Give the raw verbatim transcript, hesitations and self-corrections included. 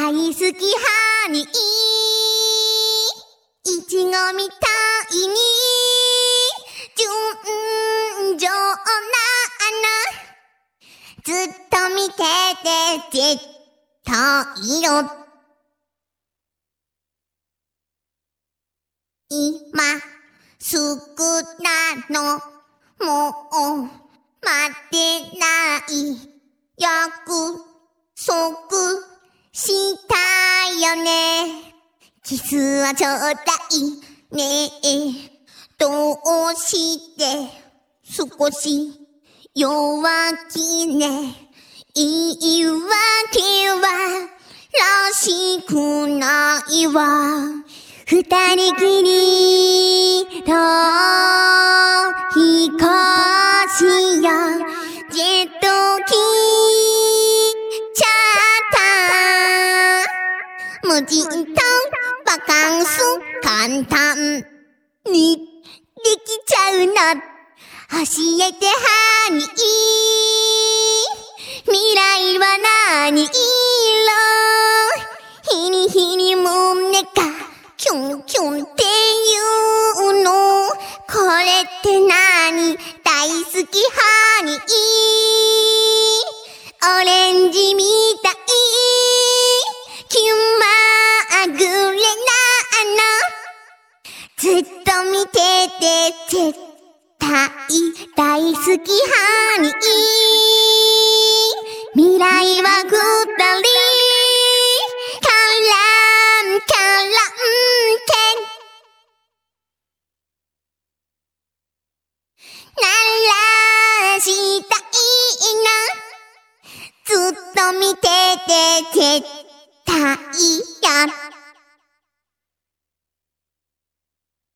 大好きハニー、いちごみたいに純情なずっと見てて絶対よ。今すぐなのもう待ってない約束したよね。キスはちょうだいねえ、どうして少し弱気ね。言い訳はらしくないわ。二人きりと飛行しよう。ジェット機チャーター、無人島バカンス簡単にできちゃうの。教えてハニー、未来は何色？日に日に胸がキュンキュンって言うの。これって何？大好きハニー、オレンジみたい気まぐれなの。ずっと見てて絶対大好きハニー、未来は二人絡ん絡んで鳴らしたいな。ずっと見てて絶対や